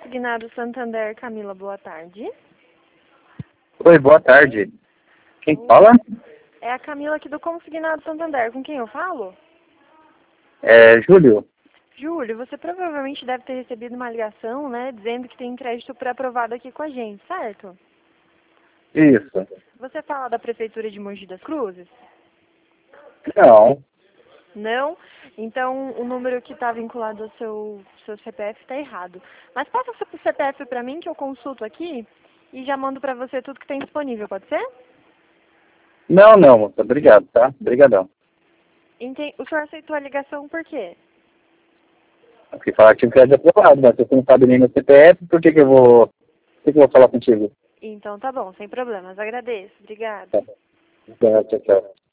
Consignado Santander, Camila, boa tarde. Oi, boa tarde. Quem fala? É a Camila aqui do Consignado Santander. Com quem eu falo? É Júlio. Júlio, você provavelmente deve ter recebido uma ligação, né, dizendo que tem crédito pré-aprovado aqui com a gente, certo? Isso. Você fala da Prefeitura de Mogi das Cruzes? Não. Não? Então o número que está vinculado ao seu CPF está errado. Mas passa o seu CPF para mim que eu consulto aqui e já mando para você tudo que tem disponível, pode ser? Não, moça. Obrigado, tá? Obrigadão. O senhor aceitou a ligação por quê? Porque falar que tinha crédito aprovado, mas se você não sabe nem meu CPF, por que eu vou falar contigo? Então tá bom, sem problemas. Agradeço. Obrigada. Tá. Tchau, tchau.